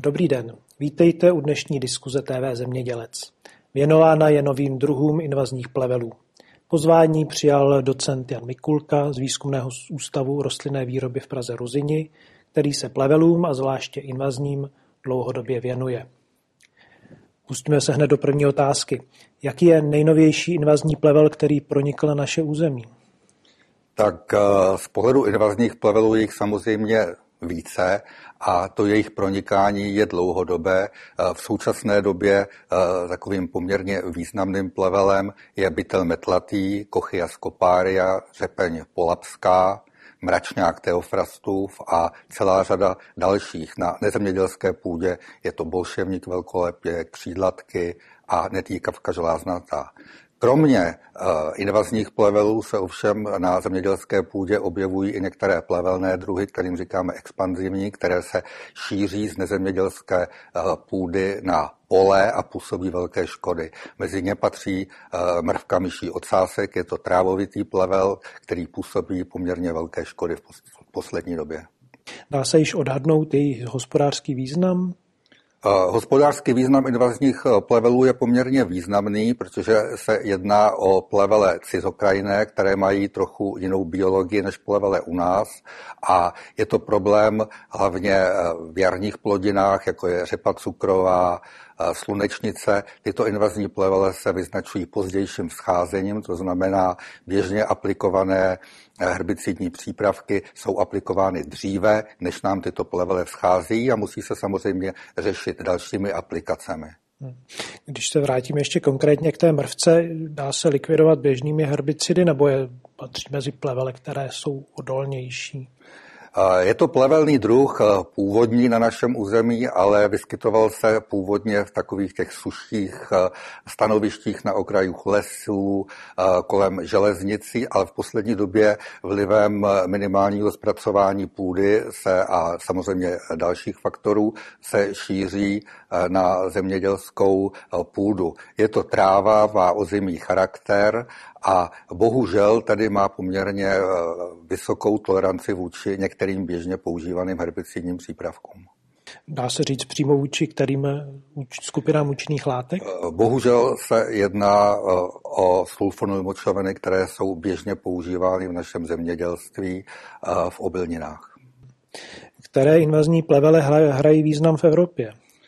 Dobrý den, vítejte u dnešní diskuze TV Zemědělec. Věnována je novým druhům invazních plevelů. Pozvání přijal docent Jan Mikulka z Výzkumného ústavu rostlinné výroby v Praze Ruzyni, který se plevelům a zvláště invazním dlouhodobě věnuje. Pustíme se hned do první otázky. Jaký je nejnovější invazní plevel, který pronikl na naše území? Tak z pohledu invazních plevelů jich samozřejmě více a to jejich pronikání je dlouhodobé. V současné době takovým poměrně významným plevelem je bytel metlatý, Cochia scoparia, řepeň polapská, mračňák teofrastův a celá řada dalších. Na nezemědělské půdě je to bolševník velkolepě, křídlatky a netýkavka želáznatá. Kromě invazních plevelů se ovšem na zemědělské půdě objevují i některé plevelné druhy, kterým říkáme expanzivní, které se šíří z nezemědělské půdy na pole a působí velké škody. Mezi ně patří mrvka myší ocásek, je to trávovitý plevel, který působí poměrně velké škody v poslední době. Dá se již odhadnout jejich hospodářský význam? Hospodářský význam invazních plevelů je poměrně významný, protože se jedná o plevele cizokrajné, které mají trochu jinou biologii než plevele u nás a je to problém hlavně v jarních plodinách, jako je řepa cukrová, slunečnice. Tyto invazní plevele se vyznačují pozdějším scházením, to znamená běžně aplikované herbicidní přípravky jsou aplikovány dříve, než nám tyto plevele vzchází a musí se samozřejmě řešit dalšími aplikacemi. Když se vrátíme ještě konkrétně k té mrvce, dá se likvidovat běžnými herbicidy nebo patří mezi plevele, které jsou odolnější? Je to plevelný druh, původní na našem území, ale vyskytoval se původně v takových těch suších stanovištích na okrajích lesů, kolem železnicí, ale v poslední době vlivem minimálního zpracování půdy a samozřejmě dalších faktorů se šíří na zemědělskou půdu. Je to tráva, má ozimý charakter a bohužel tady má poměrně vysokou toleranci vůči některým běžně používaným herbicidním přípravkům. Dá se říct přímo vůči kterým skupinám účinných látek? Bohužel se jedná o sulfonylmočoviny, které jsou běžně používány v našem zemědělství v obilninách. Které invazní plevele hrají význam v Evropě?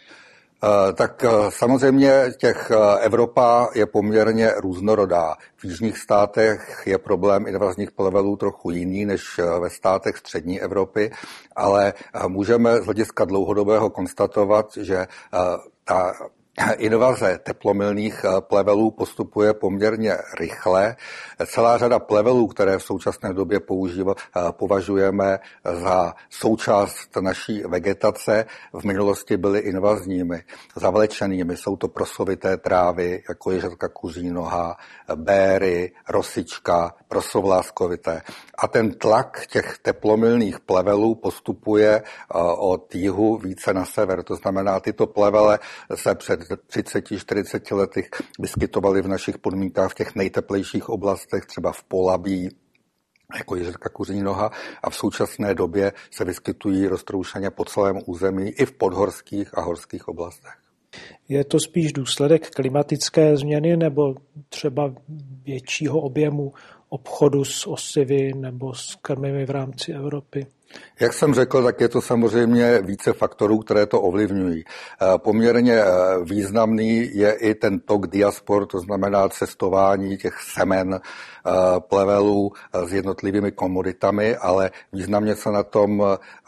Tak samozřejmě Evropa je poměrně různorodá. V jižních státech je problém invazních plevelů trochu jiný než ve státech střední Evropy, ale můžeme z hlediska dlouhodobého konstatovat, že ta invaze teplomilných plevelů postupuje poměrně rychle. Celá řada plevelů, které v současné době považujeme za součást naší vegetace, v minulosti byly invazními, zavlečenými. Jsou to prosovité trávy, jako je řetka kuří noha, béry, rosička, prosovláskovité. A ten tlak těch teplomilných plevelů postupuje od jihu více na sever. To znamená, tyto plevele se před 30-40 lety vyskytovaly v našich podmínkách v těch nejteplejších oblastech, třeba v Polabí, jako je řeka kuří noha, a v současné době se vyskytují roztroušeně po celém území i v podhorských a horských oblastech. Je to spíš důsledek klimatické změny nebo třeba většího objemu obchodu s osivy nebo s krmivy v rámci Evropy? Jak jsem řekl, tak je to samozřejmě více faktorů, které to ovlivňují. Poměrně významný je i ten tok diaspor, to znamená cestování těch semen plevelů s jednotlivými komoditami, ale významně se na tom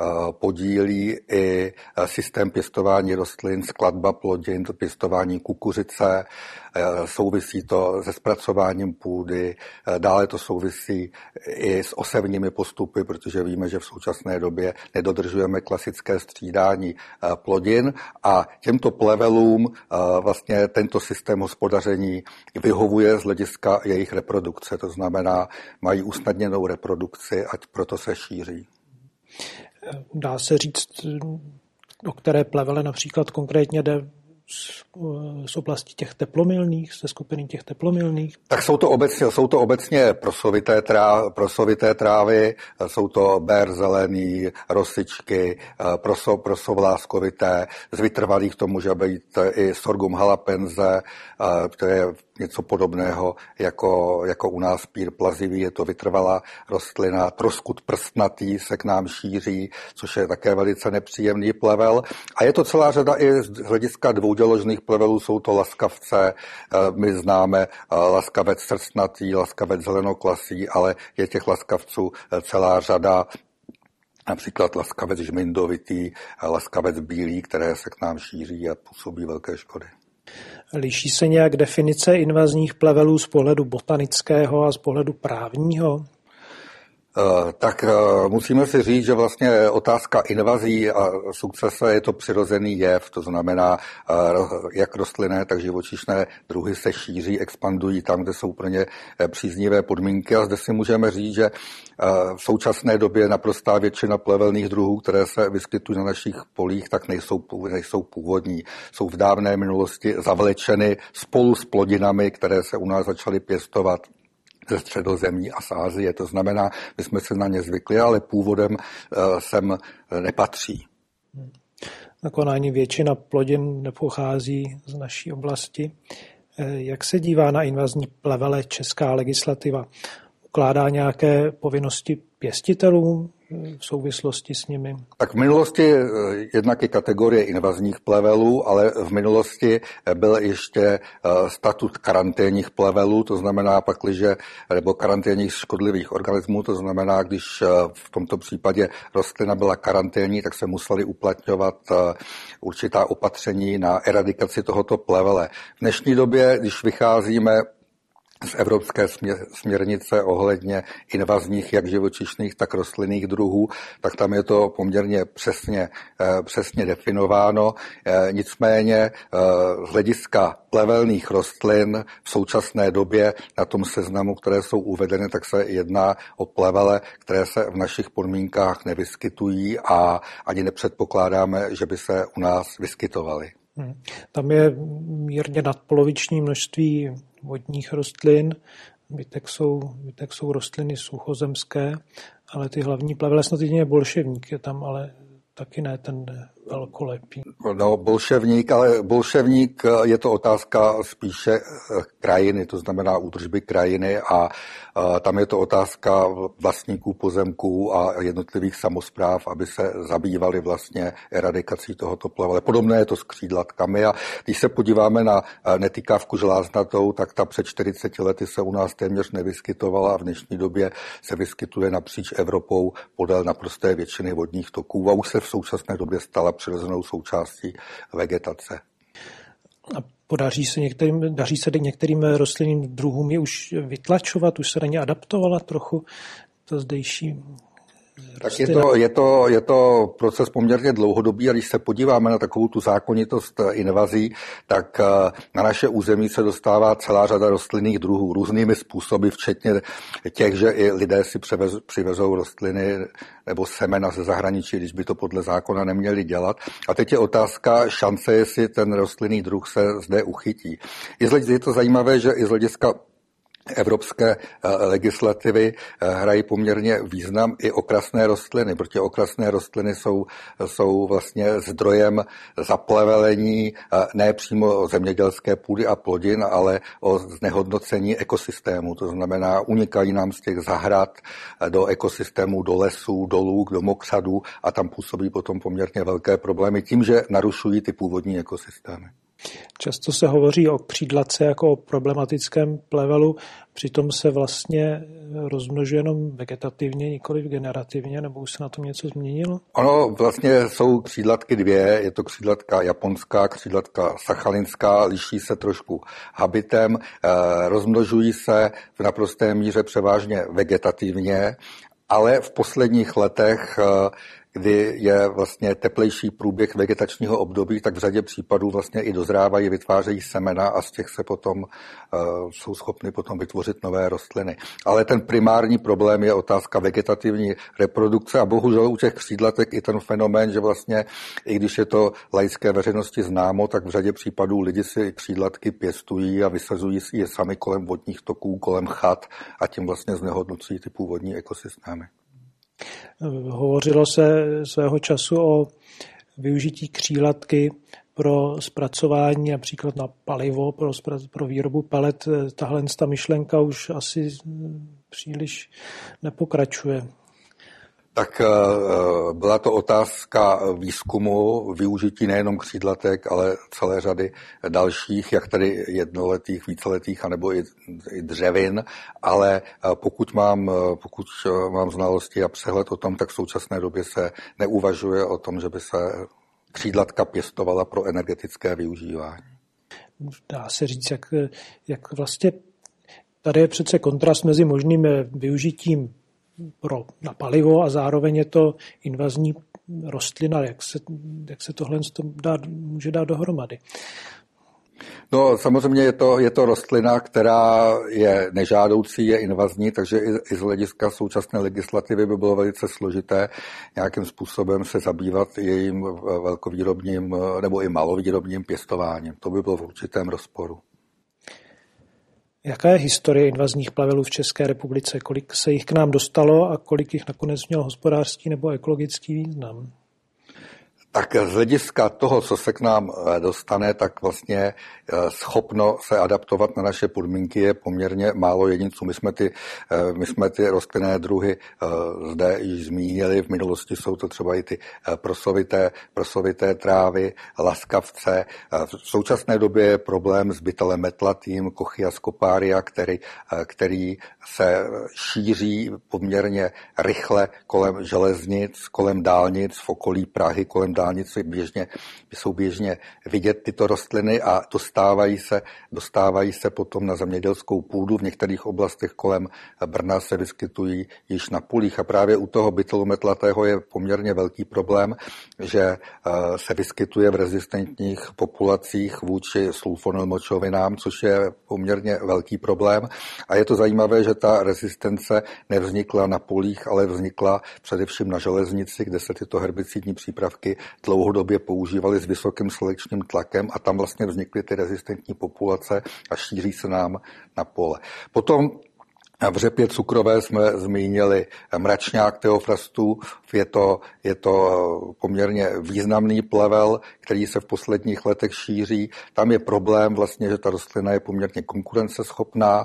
podílí i systém pěstování rostlin, skladba plodin, pěstování kukuřice, souvisí to se zpracováním půdy, dále to souvisí i s osevními postupy, protože víme, že v současné době nedodržujeme klasické střídání plodin a těmto plevelům vlastně tento systém hospodaření vyhovuje z hlediska jejich reprodukce, to znamená, mají usnadněnou reprodukci, ať proto se šíří. Dá se říct, o které plevele například konkrétně jde z oblasti těch teplomilných, ze skupiny těch teplomilných? Tak jsou to obecně prosovité trávy, jsou to bér zelený, rosičky, prosovláskovité, z vytrvalých to může být i sorghum halapenze, to je něco podobného jako u nás pír plazivý, je to vytrvalá rostlina, troskut prstnatý se k nám šíří, což je také velice nepříjemný plevel. A je to celá řada i z hlediska dvouděložných plevelů, jsou to laskavce, my známe laskavec srstnatý, laskavec zelenoklasý, ale je těch laskavců celá řada, například laskavec žmindovitý, laskavec bílý, které se k nám šíří a působí velké škody. Liší se nějak definice invazních plevelů z pohledu botanického a z pohledu právního? Tak musíme si říct, že vlastně otázka invazí a sukcese je to přirozený jev, to znamená, jak rostlinné, tak živočišné druhy se šíří, expandují tam, kde jsou pro ně příznivé podmínky a zde si můžeme říct, že v současné době naprostá většina plevelných druhů, které se vyskytují na našich polích, tak nejsou původní. Jsou v dávné minulosti zavlečeny spolu s plodinami, které se u nás začaly pěstovat ze Středozemí a z Asie. To znamená, my jsme se na ně zvykli, ale původem sem nepatří. Nakonec ani většina plodin nepochází z naší oblasti. Jak se dívá na invazní plevele česká legislativa? Ukládá nějaké povinnosti pěstitelům v souvislosti s nimi? Tak v minulosti jednak i kategorie invazních plevelů, ale v minulosti byl ještě statut karanténních plevelů, to znamená pakliže, nebo karanténních škodlivých organismů, to znamená, když v tomto případě rostlina byla karanténní, tak se musely uplatňovat určitá opatření na eradikaci tohoto plevele. V dnešní době, když vycházíme z evropské směrnice ohledně invazních jak živočišných, tak rostlinných druhů, tak tam je to poměrně přesně definováno. Nicméně z hlediska plevelných rostlin v současné době na tom seznamu, které jsou uvedeny, tak se jedná o plevele, které se v našich podmínkách nevyskytují a ani nepředpokládáme, že by se u nás vyskytovaly. Tam je mírně nadpoloviční množství vodních rostlin, zbytek jsou rostliny suchozemské, ale ty hlavní plevele, snad jedině bolševník je tam, ale taky ne ten velkolepý. No, bolševník je to otázka spíše krajiny, to znamená údržby krajiny a tam je to otázka vlastníků pozemků a jednotlivých samospráv, aby se zabývali vlastně eradikací tohoto plevele. Podobné je to s křídlatkami a když se podíváme na netýkávku žláznatou, tak ta před 40 lety se u nás téměř nevyskytovala a v dnešní době se vyskytuje napříč Evropou podél naprosté většiny vodních toků a už se v současné době stala přirozenou součástí vegetace. A daří se některým rostlinným druhům je už vytlačovat, už se na ně adaptovala trochu to zdejší. Tak je to proces poměrně dlouhodobý a když se podíváme na takovou tu zákonitost invazí, tak na naše území se dostává celá řada rostlinných druhů různými způsoby, včetně těch, že i lidé si přivezou rostliny nebo semena ze zahraničí, když by to podle zákona neměli dělat. A teď je otázka šance, jestli ten rostlinný druh se zde uchytí. Je to zajímavé, že i z hlediska evropské legislativy hrají poměrně význam i okrasné rostliny, protože okrasné rostliny jsou vlastně zdrojem zaplevelení ne přímo zemědělské půdy a plodin, ale o znehodnocení ekosystému. To znamená, unikají nám z těch zahrad do ekosystémů, do lesů, dolů, do mokřadů a tam působí potom poměrně velké problémy tím, že narušují ty původní ekosystémy. Často se hovoří o křídlatce jako o problematickém plevelu, přitom se vlastně rozmnožuje jenom vegetativně, nikoliv generativně, nebo už se na tom něco změnilo? Ono vlastně jsou křídlatky dvě, je to křídlatka japonská, křídlatka sachalinská, liší se trošku habitem, rozmnožují se v naprosté míře převážně vegetativně, ale v posledních letech kdy je vlastně teplejší průběh vegetačního období, tak v řadě případů vlastně i dozrávají, vytvářejí semena a z těch se potom jsou schopny potom vytvořit nové rostliny. Ale ten primární problém je otázka vegetativní reprodukce a bohužel u těch křídlatek i ten fenomén, že vlastně i když je to laické veřejnosti známo, tak v řadě případů lidi si křídlatky pěstují a vysazují si je sami kolem vodních toků, kolem chat a tím vlastně znehodnocují ty původní ekosystémy. Hovořilo se svého času o využití křídlatky pro zpracování například na palivo, pro výrobu pelet. Tahle myšlenka už asi příliš nepokračuje. Tak byla to otázka výzkumu, využití nejenom křídlatek, ale celé řady dalších, jak tady jednoletých, víceletých, anebo i dřevin, ale pokud mám znalosti a přehled o tom, tak v současné době se neuvažuje o tom, že by se křídlatka pěstovala pro energetické využívání. Dá se říct, jak vlastně tady je přece kontrast mezi možným využitím na palivo a zároveň je to invazní rostlina. Jak se tohle může dát dohromady? No samozřejmě je to rostlina, která je nežádoucí, je invazní, takže i z hlediska současné legislativy by bylo velice složité nějakým způsobem se zabývat jejím velkovýrobním nebo i malovýrobním pěstováním. To by bylo v určitém rozporu. Jaká je historie invazních plevelů v České republice? Kolik se jich k nám dostalo a kolik jich nakonec mělo hospodářský nebo ekologický význam? Tak z hlediska toho, co se k nám dostane, tak vlastně schopno se adaptovat na naše podmínky je poměrně málo jedinců. My jsme ty rostlinné druhy zde již zmínili. V minulosti jsou to třeba i ty prosovité trávy, laskavce. V současné době je problém s bytelem metlatým, Cochia scoparia, který se šíří poměrně rychle kolem železnic, kolem dálnic, v okolí Prahy, kolem dálnic jsou běžně vidět tyto rostliny a dostávají se potom na zemědělskou půdu. V některých oblastech kolem Brna se vyskytují již na polích a právě u toho bytelu metlatého je poměrně velký problém, že se vyskytuje v rezistentních populacích vůči sulfonylmočovinám, což je poměrně velký problém. A je to zajímavé, že ta rezistence nevznikla na polích, ale vznikla především na železnici, kde se tyto herbicidní přípravky dlouhodobě používaly s vysokým selekčním tlakem a tam vlastně vznikly ty rezistentní populace a šíří se nám na pole. Potom v řepě cukrové jsme zmínili mračňák teofrastů. Je to poměrně významný plevel, který se v posledních letech šíří. Tam je problém vlastně, že ta rostlina je poměrně konkurenceschopná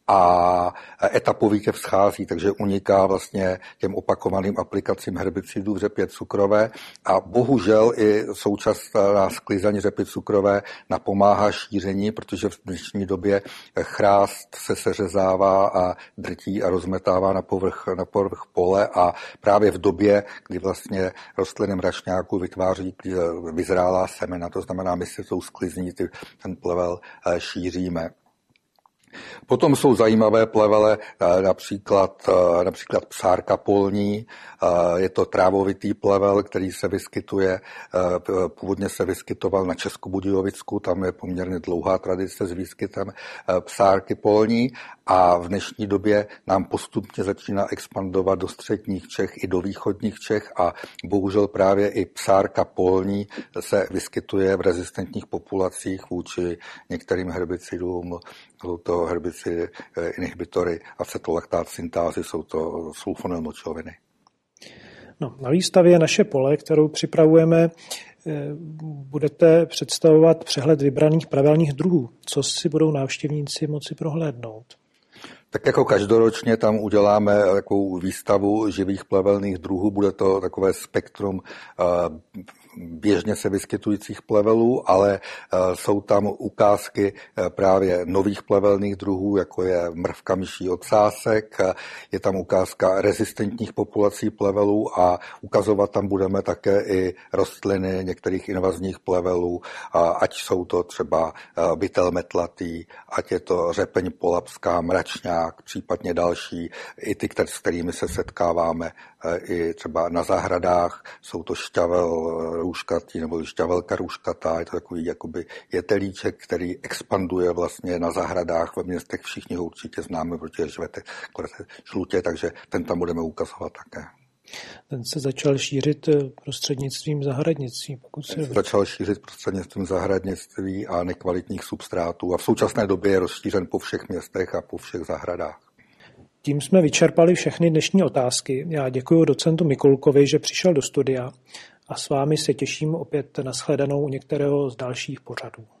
a etapovitě vzchází, takže uniká vlastně těm opakovaným aplikacím herbicidů v řepě cukrové a bohužel i současná sklizeň řepy cukrové napomáhá šíření, protože v dnešní době chrást se seřezává a drtí a rozmetává na povrch pole a právě v době, kdy vlastně rostliny mračňáku vytváří vyzrálá semena, to znamená, my si tou sklizní ten plevel šíříme. Potom jsou zajímavé plevele, například psárka polní, je to trávovitý plevel, který se vyskytuje, původně se vyskytoval na Českobudějovicku, tam je poměrně dlouhá tradice s výskytem psárky polní a v dnešní době nám postupně začíná expandovat do středních Čech i do východních Čech a bohužel právě i psárka polní se vyskytuje v rezistentních populacích vůči některým herbicidům. Jsou to herbicidy, inhibitory acetolaktát syntázy, jsou to sulfonylmočoviny. No, na výstavě Naše pole, kterou připravujeme, budete představovat přehled vybraných plevelních druhů. Co si budou návštěvníci moci prohlédnout? Tak jako každoročně tam uděláme takovou výstavu živých plevelných druhů. Bude to takové spektrum běžně se vyskytujících plevelů, ale jsou tam ukázky právě nových plevelných druhů, jako je mrvka myší ocásek, je tam ukázka rezistentních populací plevelů a ukazovat tam budeme také i rostliny některých invazních plevelů, ať jsou to třeba bytel metlatý, ať je to řepeň polapská, mračňák, případně další, i ty, s kterými se setkáváme i třeba na zahradách, jsou to šťavel růžkatý nebo šťavelka růžkatá, je to takový jakoby jetelíček, který expanduje vlastně na zahradách ve městech, všichni ho určitě známe, protože žvete žlutě, takže ten tam budeme ukazovat také. Ten se začal šířit prostřednictvím zahradnictví. Začal šířit prostřednictvím zahradnictví a nekvalitních substrátů a v současné době je rozšířen po všech městech a po všech zahradách. Tím jsme vyčerpali všechny dnešní otázky. Já děkuji docentu Mikulkovi, že přišel do studia a s vámi se těším opět na shledanou u některého z dalších pořadů.